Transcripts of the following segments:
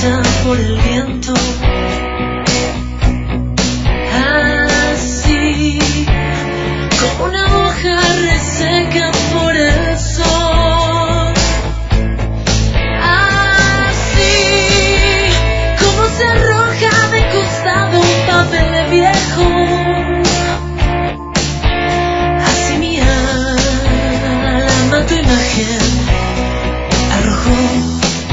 marcha por el viento. Así como una hoja reseca por el sol. Así como se arroja de costado un papel viejo. Así mi alma tu imagen arrojó.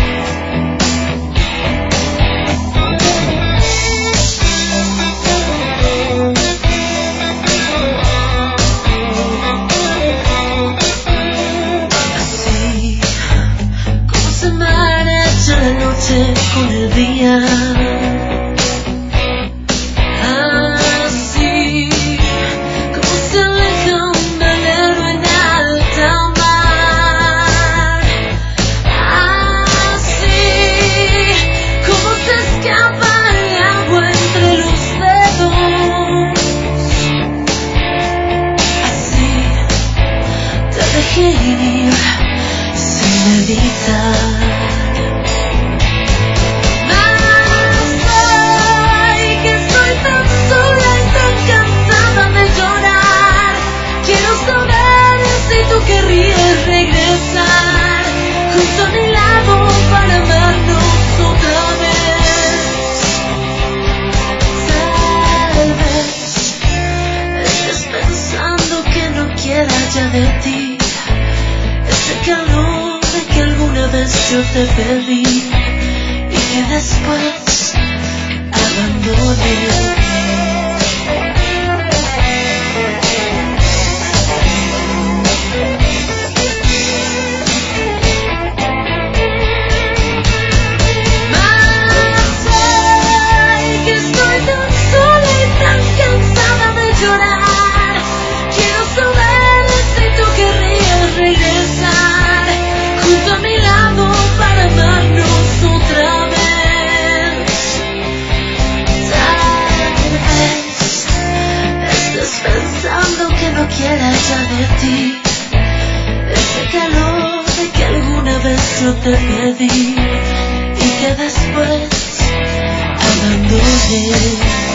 Con el día, así como se aleja un velero en alta mar, así como se escapa el agua entre los dedos, así te dejé ir sin meditar. Querrías regresar junto a mi lado para amarnos otra vez. Tal vez estés pensando que no quiera ya de ti ese calor de que alguna vez yo te pedí y que después abandoné. Quiera ya de ti ese calor de que alguna vez yo te pedí y que después abandoné.